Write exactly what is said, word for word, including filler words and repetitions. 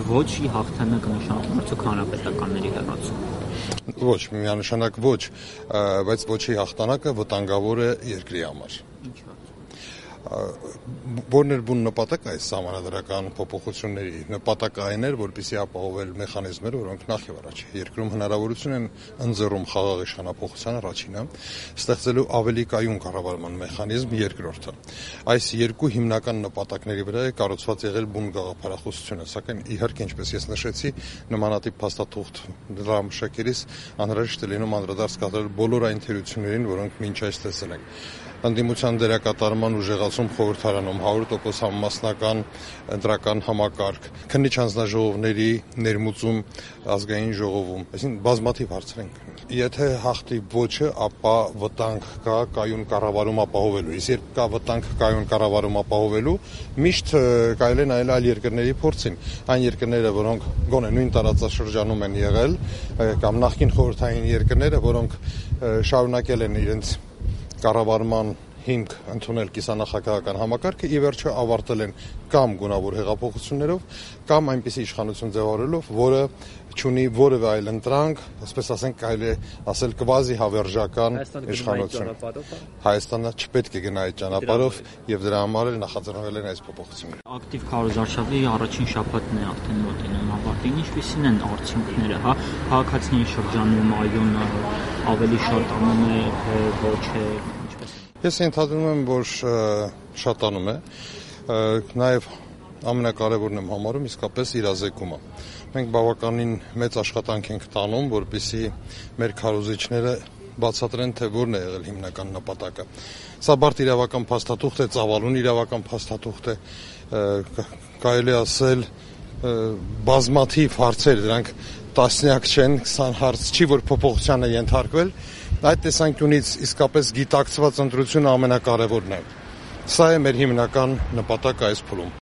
ոչի հաղթանակը նշանակում արդյոք հանրապետականների հեռացում։ Ոչ, միանշանակ ոչ, բայց ոչի հաղթանակը վտանգավոր է երկրի համար։ Որն էր բուն նպատակը այս սահմանադրական փոփոխությունների նպատակը այն էր, որպեսզի ապահովել մեխանիզմներ, որոնք նախ եւ առաջ երկրում հնարավորություն են ընձեռում խաղաղ իշխանափոխության առաջինը, ստեղծելու ավելի կայուն կառավարման մեխանիզմ երկրորդը։ Այս երկու հիմնական նպատակների վրա է կառուցված եղել բուն գաղափարախոսությունը, սակայն իհարկե, ինչպես ես նշեցի, նմանատիպ փաստաթուղթ դրա մշակելիս անհրաժեշտ է լինում անդրադարձ կատարել բոլոր այն թերություններին, որոնք մինչ այս տեսել ենք։ Ընդդիմության դերակատարման ուժեղացում խորհրդարանում, հարյուր տոկոս համամասնական ընտրական համակարգ, քննիչ հանձնաժողովների ներմուծում ազգային ժողովում, այսինքն բազմաթիվ հարցեր են։ Եթե հաղթի ոչը, ապա վտանգ կա կայուն կառավարում ապահովելու։ Իսկ երբ կա վտանգ կայուն կառավարում ապահովելու, միշտ կարելի է նայել այլ երկրների փորձին։ Այն երկրները, որոնք գոնե նույն տարածաշրջանում են եղել, կամ նախկին խորհրդային երկրները, որոնք շարունակել են իրենց կառավարման հիմք ընդունել կիսանախագահական համակարգը, ի վերջո ավարտել են կամ գունավոր հեղափոխություններով, կամ այնպիսի իշխանություն ձևավորելով, որը չունի որևէ այլ ընտրանք, ասես ասենք, կարելի է ասել կվազի հավերժական իշխանություն։ Հայաստանը չպետք է գնա այդ ճանապարհով, եւ դրա համար էլ նախաձեռնվել են այս փոփոխությունները։ Ակտիվ քարոզարշավի արդյունքին շաբաթն է արդեն մոտենում ավարտին, ինչպիսին են արդյունքները, հա, քաղաքացիների շրջանում այոն ավելի շատանում է, ոչ է։ Ես ենթադրում եմ, որ շատանում է, նաև ամենակարևորն եմ համարում իսկապես իրազեկումը։ Մենք բավականին մեծ աշխատանք ենք տանում, որպեսզի մեր քարոզիչները բացատրեն, թե որն է եղել հիմնական նպատակը։ Սա բարդ իրավական փաստաթուղթ է, ծավալուն իրավական փաստաթուղթ է, կարելի ասել բազմաթիվ հարցեր, դրանք տասնյակ չեն, քսան հարց չի, որ փոփոխության է ենթարկվել։ Այդ տեսանկյունից իսկապես գիտակցված ընտրությունը ամենակարևորն է։ Սա է մեր հիմնական նպատակը այս փուլում։